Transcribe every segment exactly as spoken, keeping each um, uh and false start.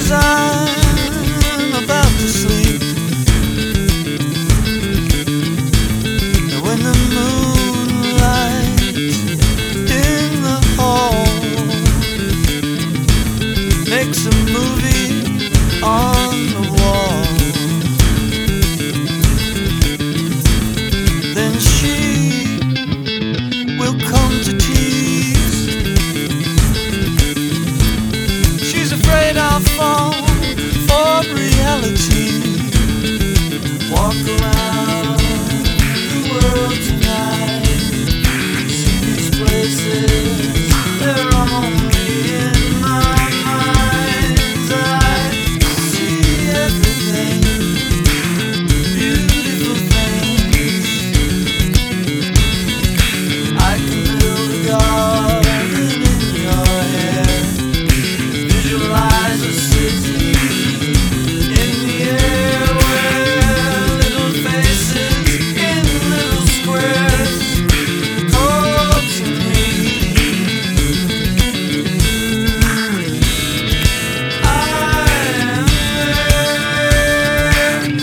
as I'm about to sleep, and when the moonlight in the hall makes a movie on the wall, then she will come to tease. She's afraid I'll fall for reality. Walk around the world tonight, see these places, they're only in my mind's eye. See everything, beautiful things. I can build a garden in your hair, visualize a city in the air where little faces in little squares call to me. I am there.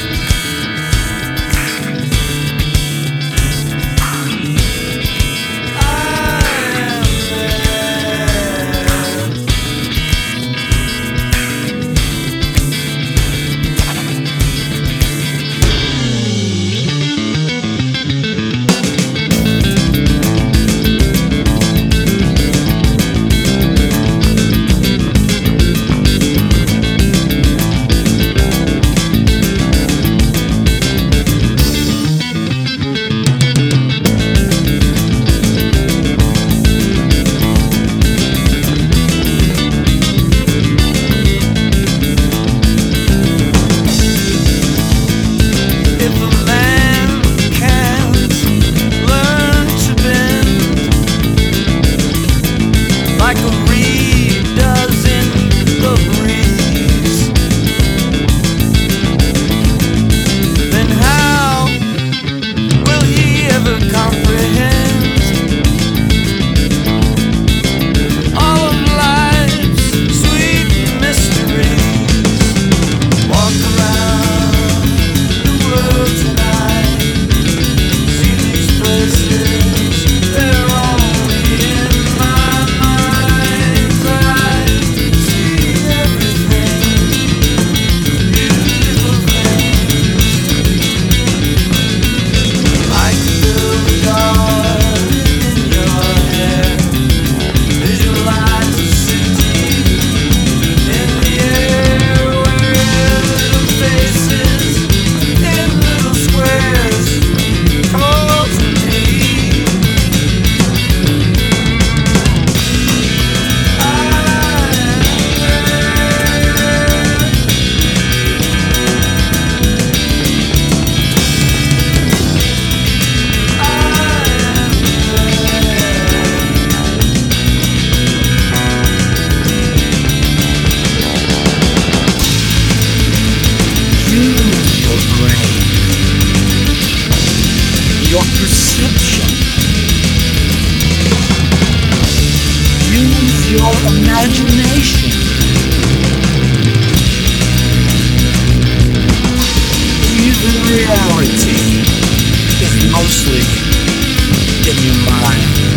If a man can't learn to bend like a reed does in the breeze, then how will he ever comprehend all of life's sweet mysteries? Walk around the world tonight, see these places, they're only in my mind's eye. See everything, beautiful things. I can build a garden in your hair, visualize a city in the air where little faces in little squares call to me. I am Use your brain, your perception. Use your imagination. Even reality is mostly in your mind.